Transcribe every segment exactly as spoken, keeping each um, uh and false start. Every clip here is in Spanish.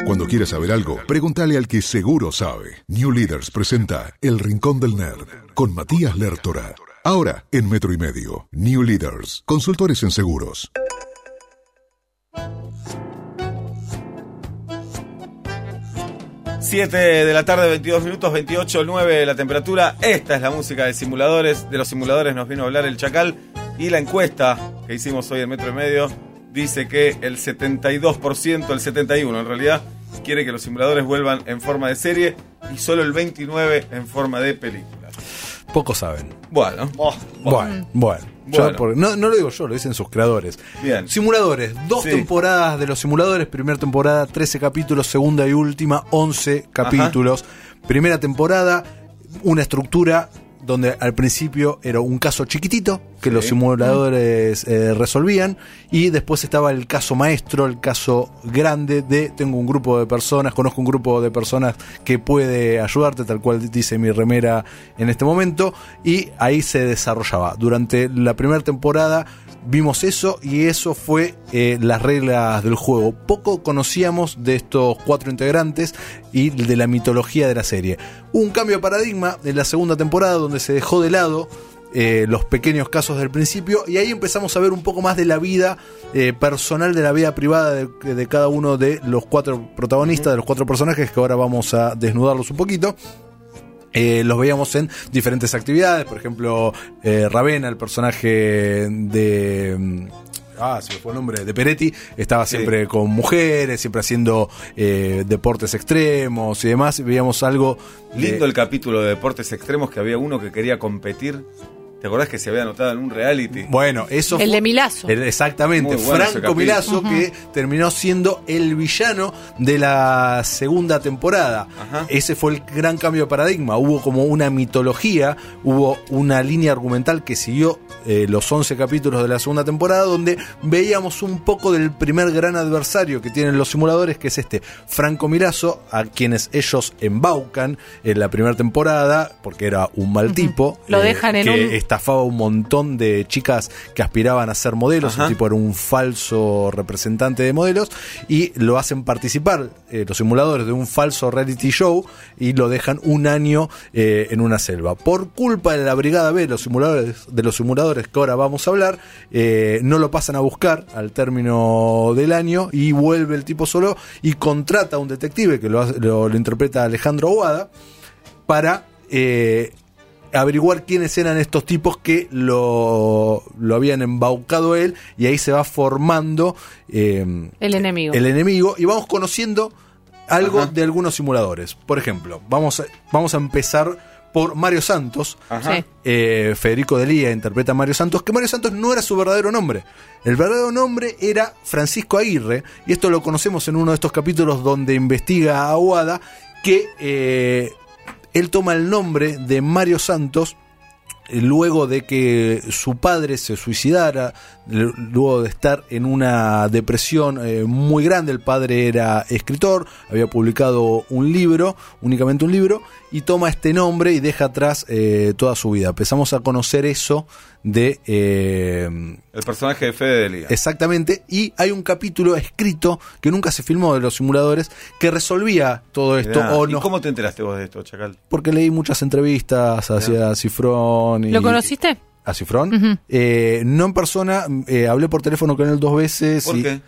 Cuando quieras saber algo, pregúntale al que seguro sabe. New Leaders presenta El Rincón del Nerd con Matías Lertora. Ahora en Metro y Medio. New Leaders, consultores en seguros. siete de la tarde, veintidós minutos, veintiocho nueve la temperatura. Esta es la música de simuladores. De los simuladores nos vino a hablar el Chacal. Y la encuesta que hicimos hoy en Metro y Medio dice que el setenta y dos por ciento, el setenta y uno por ciento en realidad, quiere que los simuladores vuelvan en forma de serie y solo el veintinueve por ciento en forma de película. Pocos saben. Bueno, oh, bueno, bueno. Yo, bueno. Por, no, no lo digo yo, lo dicen sus creadores. Bien. Simuladores, dos sí. temporadas de los simuladores. Primera temporada, trece capítulos. Segunda y última, once capítulos. Ajá. Primera temporada, una estructura donde al principio era un caso chiquitito que sí. los simuladores eh, resolvían, y después estaba el caso maestro, el caso grande de tengo un grupo de personas, conozco un grupo de personas que puede ayudarte, tal cual dice mi remera en este momento, y ahí se desarrollaba. Durante la primera temporada vimos eso, y eso fue eh, las reglas del juego. Poco conocíamos de estos cuatro integrantes y de la mitología de la serie. Hubo un cambio de paradigma en la segunda temporada donde se dejó de lado eh, los pequeños casos del principio, y ahí empezamos a ver un poco más de la vida eh, personal, de la vida privada de, de cada uno de los cuatro protagonistas, de los cuatro personajes, que ahora vamos a desnudarlos un poquito. Eh, los veíamos en diferentes actividades, por ejemplo, eh, Ravenna, el personaje de... Ah, se me fue el nombre, de Peretti, estaba siempre sí. con mujeres, siempre haciendo eh, deportes extremos y demás. Veíamos algo... Lindo de... el capítulo de deportes extremos, que había uno que quería competir. ¿Te acordás que se había anotado en un reality? Bueno, eso El fue, de Milazzo. El, exactamente, bueno Franco Milazzo, uh-huh. que terminó siendo el villano de la segunda temporada. Ajá. Ese fue el gran cambio de paradigma. Hubo como una mitología, hubo una línea argumental que siguió eh, los once capítulos de la segunda temporada, donde veíamos un poco del primer gran adversario que tienen los simuladores, que es este Franco Milazzo, a quienes ellos embaucan en la primera temporada, porque era un mal uh-huh. tipo. Lo eh, dejan en que un... estafaba un montón de chicas que aspiraban a ser modelos. Ajá. El tipo era un falso representante de modelos, y lo hacen participar eh, los simuladores de un falso reality show, y lo dejan un año eh, en una selva. Por culpa de la Brigada B, los simuladores, de los simuladores que ahora vamos a hablar, eh, no lo pasan a buscar al término del año, y vuelve el tipo solo y contrata a un detective que lo, lo, lo interpreta Alejandro Aguada para... Eh, averiguar quiénes eran estos tipos que lo, lo habían embaucado él, y ahí se va formando eh, el enemigo. El enemigo, y vamos conociendo algo Ajá. de algunos simuladores. Por ejemplo, vamos a, vamos a empezar por Mario Santos. Ajá. Eh, Federico Delía interpreta a Mario Santos, que Mario Santos no era su verdadero nombre. El verdadero nombre era Francisco Aguirre, y esto lo conocemos en uno de estos capítulos donde investiga a Aguada, que... Eh, él toma el nombre de Mario Santos luego de que su padre se suicidara, luego de estar en una depresión eh, muy grande. El padre era escritor, había publicado un libro, únicamente un libro, y toma este nombre y deja atrás eh, toda su vida. Empezamos a conocer eso de... Eh, el personaje de Fede Delía. Exactamente, y hay un capítulo escrito que nunca se filmó de los simuladores que resolvía todo esto. Mirá, o ¿y no, cómo te enteraste vos de esto, Chacal? porque leí muchas entrevistas hacia Cifrón. Y, ¿Lo conociste? ¿A Cifrón? Uh-huh. Eh, no en persona, eh, hablé por teléfono con él dos veces. ¿Por y, qué?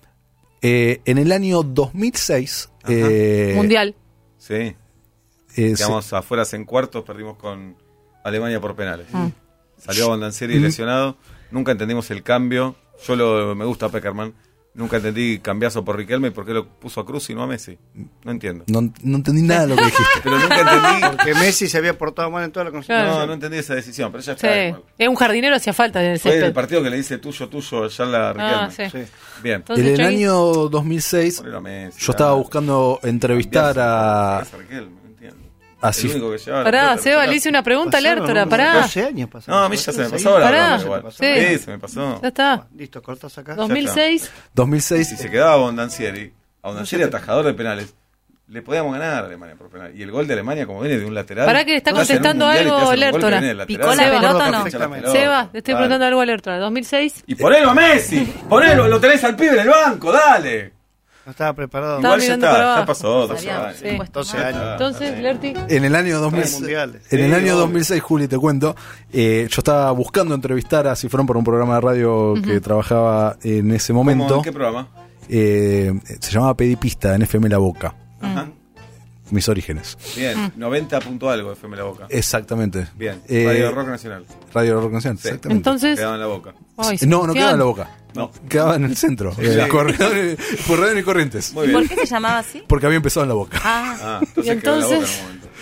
Eh, en el año dos mil seis... Eh, Mundial. Sí. Eh, Quedamos afuera en cuartos, perdimos con Alemania por penales. Uh. Salió Bondancieri lesionado. Nunca entendimos el cambio. Yo lo, me gusta Peckerman. Nunca entendí cambiazo por Riquelme y por qué lo puso a Cruz y no a Messi. No entiendo. No, no entendí nada de lo que dijiste. Pero nunca entendí. Porque Messi se había portado mal en toda la consulta. No, no entendí esa decisión, pero ya Sí. está. Es un jardinero, hacía falta en el Fue césped. el partido que le dice tuyo, tuyo, ya la Riquelme. Ah, sí. Sí. Bien. Entonces, En el Chagui- año dos mil seis, Ponelo a Messi, yo estaba dale. buscando entrevistar a... Cambiazo, Riquelme, no entiendo. a El Cif- único que llevaba la Pará, pelota, Seba, la le hice una pregunta a Pasaron Lertora, unos pará. doce años pasaron. No, a mí ya se me pasó la Pará. broma igual. Sí. Sí, se me pasó. Ya está. Listo, cortas acá. dos mil seis. dos mil seis, Si se quedaba Bondancieri, a Bondancieri atajador de penales, le podíamos ganar a Alemania por penal. Y el gol de Alemania, como viene de un lateral. Pará que le está no hacen un contestando mundial y te algo hacen un gol que Lertora. viene del lateral. ¿Picó la Se pelota acuerda o no? que echa la pelota. Seba, le estoy Dale. preguntando algo a Lertora. dos mil seis. Y ponelo a Messi, ponelo, lo tenés al pibe en el banco, dale. No estaba preparado. Estaba Igual ya mirando está, para ya abajo. pasó, doce Sabía, años. Sí. doce años. Entonces, Lerti. En el año dos mil, Tres mundiales. en el Sí, año obvio. dos mil seis, Juli, te cuento, eh, yo estaba buscando entrevistar a Cifrón por un programa de radio que trabajaba en ese ¿Cómo? momento. ¿En qué programa? Eh, se llamaba Pedipista en F M La Boca, Ajá. mis orígenes. Bien, noventa punto algo F M La Boca. Exactamente. Bien, Eh, Radio Rock Nacional. Radio Rock Nacional, Sí. exactamente. Entonces. Quedaba en La Boca. Ay, no, no Sebastián. quedaba en La Boca. No. Quedaba en el centro. Eh, Sí. Corredores, Corredores y Corrientes. Muy ¿Y por bien. qué se llamaba así? Porque había empezado en La Boca. Ah, Ah, entonces, Y quedó en La Boca entonces- en un momento.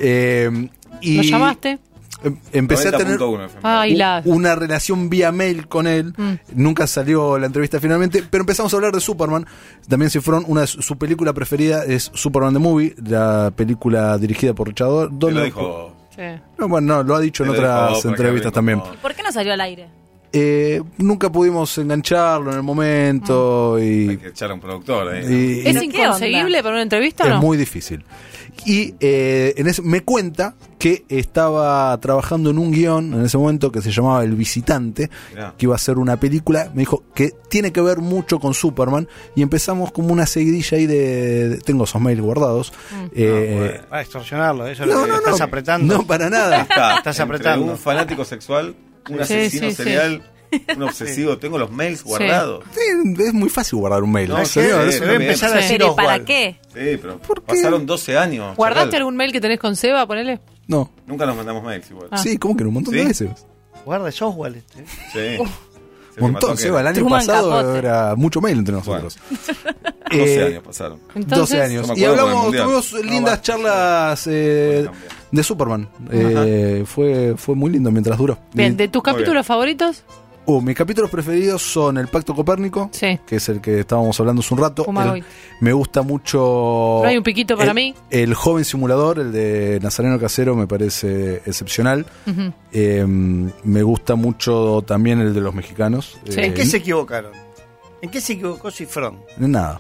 Eh, y ¿Lo llamaste? em- Empecé a tener noventa punto uno F M. Ay, u- la. una relación vía mail con él. Mm. Nunca salió la entrevista finalmente, pero empezamos a hablar de Superman. También Cifrón, una de su, su película preferida es Superman the Movie, la película dirigida por Richard Te Donner. lo dijo. Sí. No, bueno, no, lo ha dicho en Te lo dijo otras vos, para que entrevistas hable también. con- ¿por qué no salió al aire? Eh, nunca pudimos engancharlo en el momento Hay y, que echar a un productor ahí. y- ¿Es y ¿Qué inconseguible onda? para una entrevista o es no? muy difícil. Y eh, en ese, me cuenta que estaba trabajando en un guión en ese momento que se llamaba El Visitante, Mirá. que iba a ser una película. Me dijo que tiene que ver mucho con Superman y empezamos como una seguidilla ahí de, de- tengo esos mails guardados. Eh, Ah, Va a extorsionarlo, eso no, es lo no, que estás no, apretando. no para nada. Está Estás entre apretando. un fanático sexual, un Sí, asesino sí, sí. serial, un obsesivo. Tengo los mails guardados. Sí, es muy fácil guardar un mail. No, ¿eh, sí, señor? sí, Eso- Se debe empezar a Sí. decir ¿Pero y para Oswald. qué? Sí, pero ¿Por qué? pasaron doce años. ¿Guardaste Chacal. algún mail que tenés con Seba? Ponele. no. Nunca nos mandamos mails igual. Ah. Sí, ¿cómo que no? Un montón ¿Sí? de veces. Guarda, es Oswald este. ¿eh? Sí. Se Un me montón, mató que Seba. El año Truman pasado Capote. era mucho mail entre nosotros. doce Eh, años pasaron. Entonces, doce años. No me Y acuerdo hablamos, con el mundial. tuvimos No, lindas va. charlas eh, Puede cambiar. de Superman. Eh, fue, fue muy lindo mientras duró. Bien, Y- ¿de tus Muy capítulos bien. favoritos? Uh, mis capítulos preferidos son El Pacto Copérnico, Sí. que es el que estábamos hablando hace un rato. Fumagoy. El- me gusta mucho. ¿No hay un piquito para el- mí? El joven simulador, el de Nazareno Casero, me parece excepcional. Ujú. Eh, me gusta mucho también el de los mexicanos. Sí. Eh, ¿En qué se equivocaron? ¿En qué se equivocó Cifrón? Nada.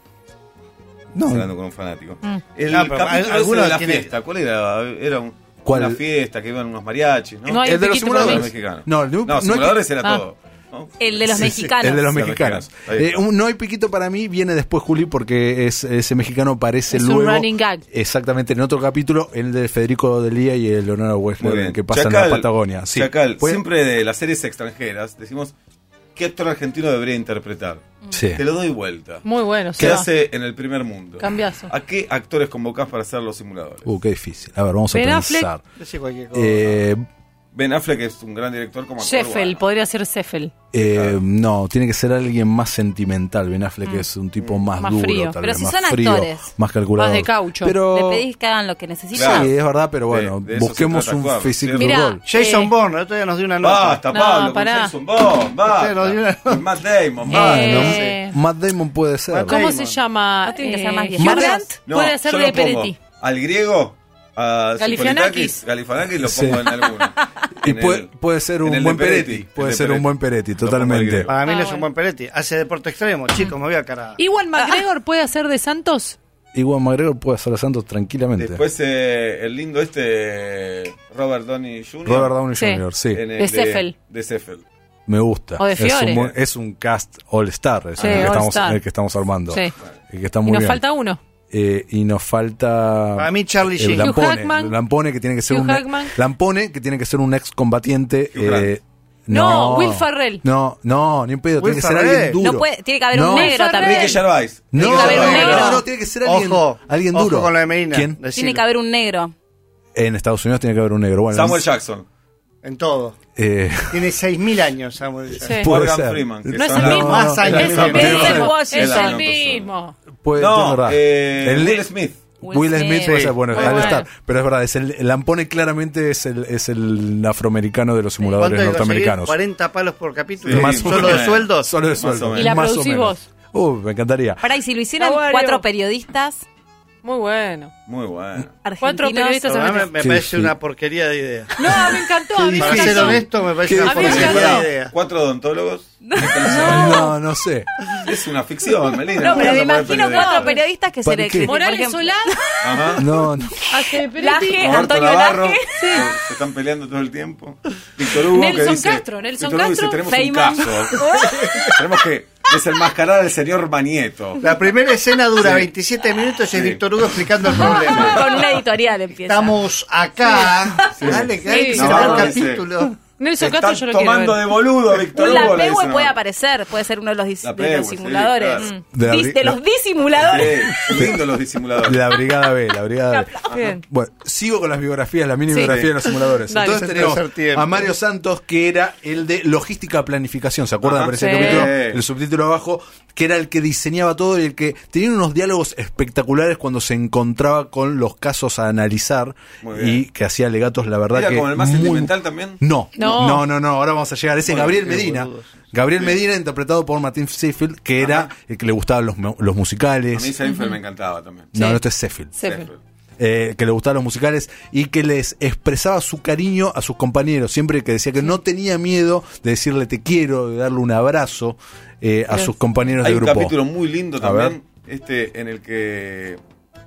No, Estás hablando con un fanático. Mm. El Ah, pero capítulo ese algunos de la tienen- fiesta, ¿cuál era? Era un- ¿Cuál? una fiesta que iban unos mariachis, ¿no? No hay el de los piquito para Los mí. simuladores. mexicanos. No, el de- no, no hay- simuladores era Ah. todo. ¿no? El de los Sí, sí, mexicanos. el de los Los mexicanos. mexicanos. Ahí Eh, está. un No hay piquito para mí viene después, Juli, porque es, ese mexicano aparece Es un luego. running gag. Exactamente, en otro capítulo, el de Federico Delía y el Leonardo Muy Wexler, bien. que pasa en Chacal, la Patagonia. Sí. Chacal, Fue- siempre de las series extranjeras decimos ¿qué actor argentino debería interpretar? Sí. Te lo doy vuelta. Muy bueno, ¿Qué Seba. hace en el primer mundo? Cambiazo. ¿A qué actores convocás para hacer los simuladores? Uh, qué difícil. A ver, vamos a Ben pensar. Decí cualquier cosa. Eh, Ben Affleck es un gran director como actor. Sheffield, bueno. podría ser Sheffield. eh, Claro. No, tiene que ser alguien más sentimental. Ben Affleck es un tipo más, Más duro, frío. tal Pero vez, si más son frío, actores. más calculador. Más de caucho. Pero, Le pedís que hagan lo que necesitan. Claro. sí, es verdad, pero De- bueno, de eso se busquemos trata un actuar, physical ¿cierto? Mirá, role. Jason eh, Bourne, el otro día nos dio una nota. Basta, No, Pablo, con pará. Jason Bourne, Usted nos dio una- basta. Con Matt Damon, Eh, basta. Eh, Matt Damon puede ser. Matt ¿Cómo Damon. se llama? No tiene que ser Eh, más Hugh viejito. Grant No, puede ser yo de lo pongo Peretti. al griego, a Galifianakis. Cipolitakis, Galifianakis lo Sí. pongo en alguno. Y En puede, el- puede ser en un el buen de Peretti. Puede el de ser un buen Peretti, Lo pongo al totalmente. griego. Para mí Ah, no es un bueno. buen Peretti. Hace deporte extremo, chicos, me voy a cara. Iwan McGregor puede hacer de Santos. Igual McGregor puede hacer a Santos tranquilamente. Después eh, el lindo este Robert Downey junior Robert Downey Sí. junior, sí. en el De Sheffield. De Sheffield. Me gusta. O de es, Fiore. un, buen- es un cast all-star, es Sí, el, que estamos, all-star. el que estamos armando. Sí. El que está Y muy nos bien. falta uno. Eh, y nos falta Para mí, Charlie el Sheen. Hugh Lampone, Jackman. Lampone que tiene que ser Hugh un Jackman. Lampone que tiene que ser un ex combatiente. Hugh Grant. eh, No, Will Ferrell. No, no, ni un pedo, Will tiene que ser Ferrell. alguien duro. No puede, tiene que haber No. un negro Ferrell. también. Ricky Gervais. No, Tiene que haber un no, negro. no, no, tiene que ser alguien, Ojo, alguien ojo duro. con la de Medina. ¿Quién? Decilo. Tiene que haber un negro. En Estados Unidos tiene que haber un negro. Bueno, Samuel en- Jackson. En todo. eh, Tiene seis mil años, Samuel. Sí. puede Morgan ser. Freeman. que No es son- el mismo. Más años Es que el Samuel. mismo. Denzel Es Washington. Es el otro mismo. puede, No, es verdad. eh, El- Will Smith. Will Smith puede ser, bueno, Muy al bueno. estar. Pero es verdad, es el, el Lampone claramente es el, es el afroamericano de los simuladores ¿Cuánto hay que conseguir? norteamericanos. cuarenta palos por capítulo. Sí, Más o ¿Solo menos. de sueldos? Solo de Más sueldo. o menos. Y la más o producís menos. vos. Uh, me encantaría. Pará, y si lo hicieran Aguario. cuatro periodistas muy bueno. Muy bueno. Cuatro argentinos. periodistas La verdad, me, me Sí, parece sí. una porquería de idea. No, me encantó. A mí me Para ser encantó. honesto, me parece Qué una A mí me porquería encantó. de idea. Cuatro odontólogos. No, no sé. Es una ficción, Melina. No, pero vas me a poner imagino periodista. cuatro periodistas que se ¿Para le. qué? que, por Morales ejemplo, Solá Ajá. No, no. hace de Peretti. Laje, Roberto Antonio Navarro, Laje. que se están peleando todo el tiempo. Víctor Hugo Nelson que dice, Castro, Nelson Víctor Hugo dice, Castro, tenemos Feynman. un caso. tenemos que desenmascarar al señor Manieto. La primera escena dura Sí. veintisiete minutos y es Sí. Víctor Hugo explicando el problema. Con una editorial empieza. Estamos acá. Sí. Dale, que hay que Sí. cerrar No, el dice- capítulo. Nelson Se Castro están yo lo quiero tomando ver. de boludo, Víctor Un Hugo. le Lapegue dicen puede ahora. aparecer, puede ser uno de los, dis- La de los Pegue, sí, simuladores. claro. Mm. De la Dis- bri- de los disimuladores. Sí, lindo los disimuladores. La Brigada B, la Brigada B. Bien. Bueno, sigo con las biografías, la mini Sí. biografía de los simuladores. Dale. Entonces Es el tenemos tercer tiempo. a Mario Santos, que era el de logística planificación. ¿Se acuerdan? Ajá. Aparece el Sí. capítulo, Sí. el subtítulo abajo, que era el que diseñaba todo y el que tenía unos diálogos espectaculares cuando se encontraba con los casos a analizar Muy bien. y que hacía legatos, la verdad ¿Era que como el más muy- sentimental también? No, No. no, no, no, ahora vamos a llegar. Ese es Bueno, Gabriel qué Medina. boludos. Gabriel Sí. Medina, interpretado por Martin Seyfield, que era Ajá. el que le gustaban los, mu- los musicales. A mí Seinfeld me encantaba también. No, Sí. no, este es Seyfield. Seinfeld. Eh, que le gustaban los musicales y que les expresaba su cariño a sus compañeros, siempre que decía que no tenía miedo de decirle te quiero, de darle un abrazo eh, a Bien. sus compañeros Hay de un grupo. capítulo muy lindo A también, este en el que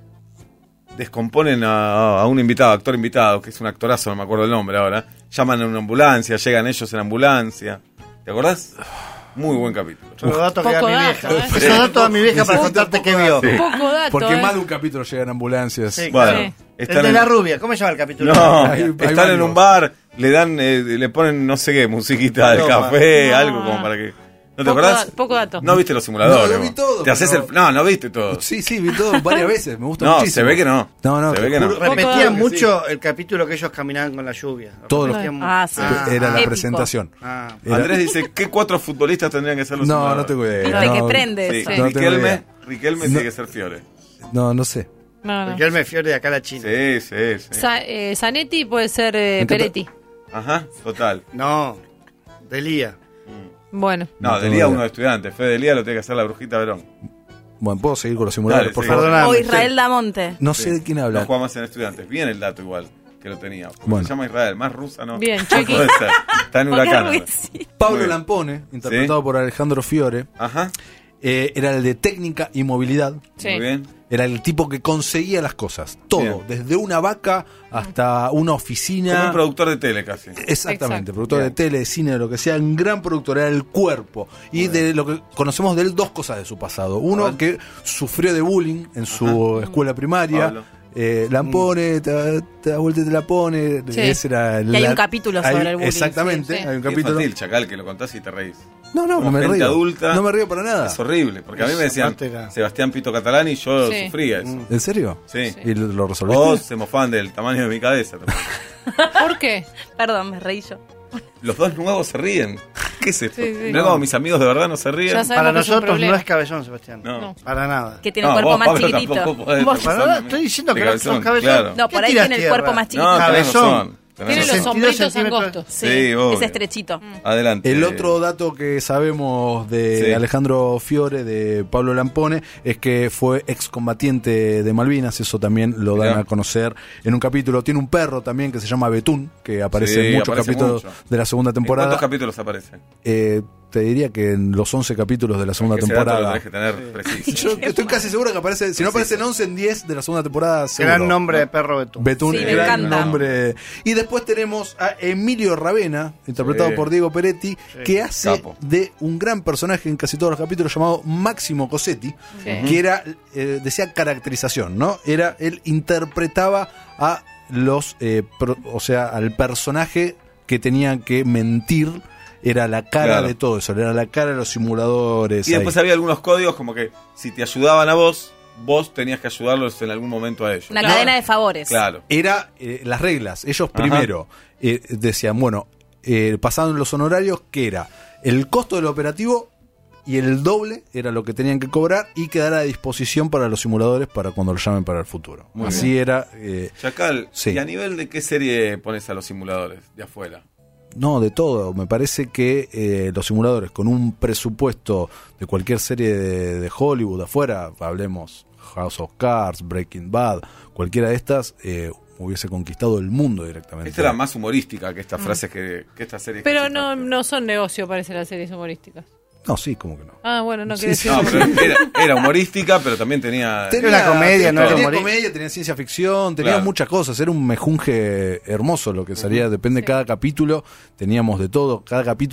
descomponen a, a un invitado, actor invitado, que es un actorazo, no me acuerdo el nombre ahora. Llaman a una ambulancia, llegan ellos en ambulancia. ¿Te acordás? Muy buen capítulo. Son los datos que da Poco mi dato, vieja. ¿eh? Esos datos a mi vieja para Necesito contarte poco qué vio. dato. Poco dato, Porque ¿eh? más de un capítulo llegan ambulancias. Sí. Bueno, Sí. El están de en- la rubia, ¿cómo se llama el capítulo? No, Hay- hay están en varios. un bar, le dan, eh, le ponen no sé qué, musiquita del Paloma. café, No. algo como para que. ¿No te Poco acordás? da- poco dato. No viste los simuladores. No, lo vi vos. todo, Te haces pero- el. No, no viste todo. Sí, sí, vi todo varias veces, me gusta No, muchísimo. se ve que no. No, no, Se te ve que no. juro- Poco Repetían dato. mucho el capítulo que ellos caminaban con la lluvia. Todos los- Repetían mu- Ah, sí. Era la Épico. presentación. Ah. Era- Andrés dice, ¿qué cuatro futbolistas tendrían que ser los No, simuladores? no tengo idea. Viste no, que prende Sí, eso. No tengo Riquelme, idea. Riquelme No. tiene que ser Fiore. No, no sé. No, no. Riquelme Fiore de acá a la China. Sí, sí, sí. Sa- eh, Zanetti puede ser eh, Me encanta- Peretti. Ajá, total. No, Delía. Bueno. No, No de tengo Lía idea. uno de estudiantes. Fede de Lía lo tiene que hacer la brujita Verón. Bueno, ¿puedo seguir con los simuladores, Dale, por sí. favor? Perdóname. O Israel Damonte. No sé de quién habla. No juega más en estudiantes. Bien el dato igual que lo tenía. Porque Bueno. se llama Israel, más rusa no. Bien, no Chucky. puede ser. Está en Porque huracán. Ruiz, ahora. sí. Pablo Muy bien. Lampone, interpretado Sí. por Alejandro Fiore, Ajá, eh, era el de técnica y movilidad. Sí. muy bien. Era el tipo que conseguía las cosas. Todo, Bien. desde una vaca hasta una Como oficina. un productor de tele casi. Exactamente, Exacto. productor Bien. de tele, de cine, de lo que sea, un gran productor, era el cuerpo. Y de lo que conocemos de él, dos cosas de su pasado. A Uno, ver. que sufrió de bullying en su escuela primaria. Pablo. Eh, Lampone, te, te da vuelta y te la pone. Sí. Ese era Y hay la- un capítulo hay- sobre el bullying, Exactamente, sí, sí. hay un Qué capítulo. infantil, Chacal, que lo contás y te reís. No, no, no Como me gente río. adulta. No me río para nada. Es horrible, porque a mí me decían Aparte era- Sebastián Pito Catalán y yo Sí. sufría eso. ¿En serio? Sí. ¿Y lo, lo resolviste? Vos se mofaban del tamaño de mi cabeza también. ¿Por qué? Perdón, me reí yo. Los dos nuevos se ríen. ¿Qué es esto? Sí, sí. Mirá como mis amigos de verdad no se ríen. Ya sabemos Para que es un nosotros problema. no es cabezón, Sebastián. No. No. Para nada. Que tiene No, un cuerpo vos, más Pablo, chiquitito. tampoco podés Vos, empezar perdón, a- estoy diciendo de que no sos cabezón, cabezón. claro. No, por ¿Qué ahí tiras tiene el tierra? cuerpo más chiquitito. No, tenés Cabezón. razón. tenés Tiene los razón. sesenta y dos sombritos centímetros. angostos. Sí, Sí, obvio. es estrechito. Adelante. El otro dato que sabemos de Sí. Alejandro Fiore, de Pablo Lampone, es que fue excombatiente de Malvinas, eso también lo dan Mirá. a conocer en un capítulo. Tiene un perro también que se llama Betún, que aparece Sí, en muchos aparece capítulos mucho. de la segunda ¿En temporada. ¿Cuántos capítulos aparecen? Eh, te diría que en los once capítulos de la segunda Que ese dato lo temporada. tenés que tener preciso. Yo estoy casi seguro que aparece, si no aparece en once, en diez de la segunda temporada, seguro. Gran nombre de perro Betún. Betún, Sí, me gran encanta. nombre. Y después tenemos a Emilio Ravena, interpretado Sí. por Diego Peretti, que hace Capo. de un gran personaje en casi todos los capítulos llamado Máximo Cosetti, Sí. que era, eh, decía caracterización, ¿no? Era, él interpretaba a los, eh, pro- o sea, al personaje que tenían que mentir. Era la cara Claro. de todo eso, era la cara de los simuladores. Y después ahí. había algunos códigos como que si te ayudaban a vos, vos tenías que ayudarlos en algún momento a ellos. Una cadena de favores. Claro. Era eh, las reglas. Ellos Ajá. primero eh, decían, bueno, eh, pasaban los honorarios, que era el costo del operativo y el doble era lo que tenían que cobrar y quedar a disposición para los simuladores para cuando los llamen para el futuro. Muy Así bien. era. eh, Chacal, Sí. ¿y a nivel de qué serie pones a los simuladores de afuera? no, de todo. Me parece que eh, los simuladores con un presupuesto de cualquier serie de, de Hollywood afuera, hablemos House of Cards, Breaking Bad, cualquiera de estas, eh, hubiese conquistado el mundo directamente. Esta era más humorística que estas frases que, que estas series. que Pero se no, tratan. no son negocio, parece, las series humorísticas. No, sí, como que no. Ah, bueno, no Sí, quiere sí. decir. No, pero era, era humorística, pero también tenía. Tenía una comedia, no era tenía humorística. comedia, tenía ciencia ficción, tenía Claro. muchas cosas. Era un mejunje hermoso lo que salía, depende de cada capítulo. Teníamos de todo. Cada capítulo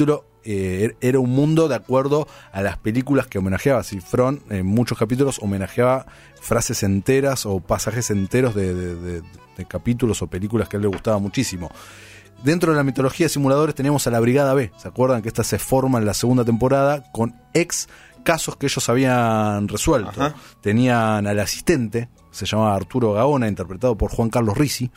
eh, era un mundo de acuerdo a las películas que homenajeaba. Cifrón en muchos capítulos homenajeaba frases enteras o pasajes enteros de, de, de, de capítulos o películas que a él le gustaba muchísimo. Dentro de la mitología de simuladores tenemos a la Brigada B. ¿Se acuerdan que esta se forma en la segunda temporada con ex casos que ellos habían resuelto? Ajá. Tenían al asistente, se llamaba Arturo Gaona, interpretado por Juan Carlos Ricci.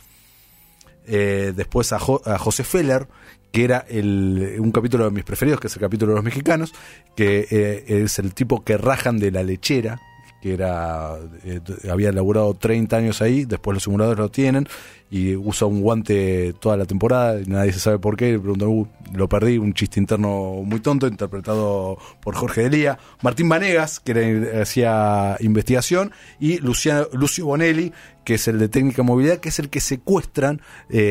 Eh, después a, jo- a José Feller, que era el, un capítulo de mis preferidos, que es el capítulo de los mexicanos, que eh, es el tipo que rajan de la lechera, que era eh, había laburado treinta años ahí, después los simuladores lo tienen, y usa un guante toda la temporada, y nadie se sabe por qué, le preguntan, uh, lo perdí, un chiste interno muy tonto, interpretado por Jorge Delía. Martín Vanegas, que era, hacía investigación, y Luciano, Lucio Bonelli, que es el de técnica de movilidad, que es el que secuestran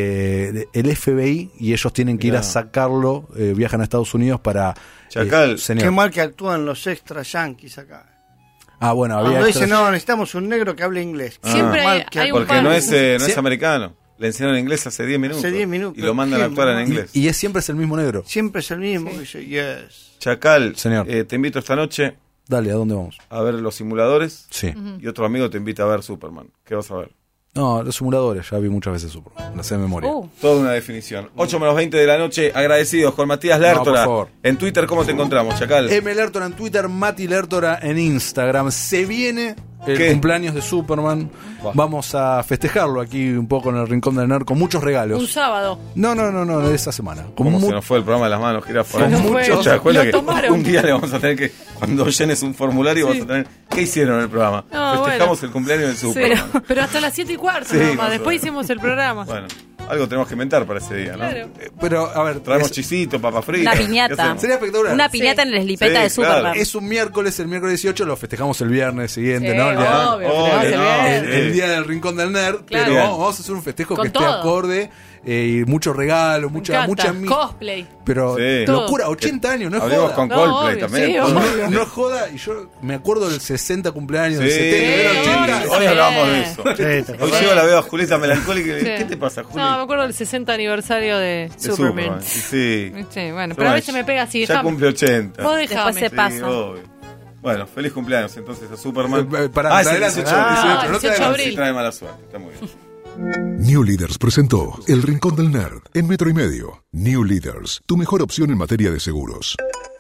eh, el F B I, y ellos tienen que Mirá. ir a sacarlo, eh, viajan a Estados Unidos para... Chacal, eh, señor. Qué mal que actúan los extra yankees acá. Ah, bueno, había Cuando extras... dicen, no, necesitamos un negro que hable inglés. Ah. Siempre hay, que hay un Porque par. no es, eh, no Sí. es americano. Le enseñaron inglés hace diez minutos. Hace diez minutos. Y lo mandan a ¿Qué, actuar en mamá? inglés. Y es siempre es el mismo negro. Siempre es el mismo. Sí. Que dice, yes. Chacal, Señor. eh, te invito esta noche Dale, ¿a dónde vamos? a ver los simuladores. Sí. Ujú. Y otro amigo te invita a ver Superman. ¿Qué vas a ver? No, los simuladores, ya vi muchas veces Superman, la sé de memoria. Uh, Toda una definición. ocho menos veinte de la noche, agradecidos con Matías Lertora. No, por favor. En Twitter, ¿cómo te encontramos, Chacal? M. Lertora en Twitter, Mati Lertora en Instagram. Se viene el ¿Qué? cumpleaños de Superman. Buah. Vamos a festejarlo aquí un poco en el Rincón del Nerd con muchos regalos. Un sábado. No, no, no, no, de esa semana. Con ¿Cómo mu- se nos fue el programa de las manos, jirafa? Se nos fue. ¿Te das cuenta Lo que tomaron. un día le vamos a tener que, cuando llenes un formulario, Sí. vamos a tener... ¿Qué hicieron en el programa? No, Festejamos bueno. el cumpleaños del Superman. Pero, pero hasta las siete y cuarto, Sí, nomás. más o Después menos. hicimos el programa. Bueno, algo tenemos que inventar para ese día, ¿no? Claro. Eh, Pero, a ver, Traemos es, chisito, papas fritas. Una ¿Qué piñata. hacemos? sería espectacular. una piñata Sí. en la eslipeta Sí, de Superman. claro. Es un miércoles, el miércoles dieciocho, lo festejamos el viernes siguiente, Sí, ¿no? El día- obvio, obvio, pero no, hace el, bien. el día del Rincón del Nerd, Claro. pero vamos, vamos a hacer un festejo Con que esté todo. acorde eh, y mucho regalo, Me mucha, encanta. mucha mi- Cosplay. pero Sí. locura, ochenta años, no es Hablemos joda. con No, Coldplay obvio, también. sí, todo. obvio. No, no es joda, y yo me acuerdo del sesenta cumpleaños, del Sí, setenta, del Sí, ochenta. obvio. hoy hablábamos de eso. Sí, ¿te Hoy acordás? llego, la veo a Julieta melancólica y le digo, Sí. ¿qué te pasa, Juli? No, me acuerdo del sesenta aniversario de, De Superman. Y sí. Sí, bueno, pero a veces me pega así. Ya déjame. cumple ochenta. Vos dejame. Después se Sí, pasa. obvio. Bueno, feliz cumpleaños entonces a Superman. Eh, eh, pará, ah, es el adelante. dieciocho, Ah, dieciocho, no dieciocho de trae- abril. sí trae mala suerte, está muy bien. New Leaders presentó El Rincón del Nerd en Metro y Medio. New Leaders, tu mejor opción en materia de seguros.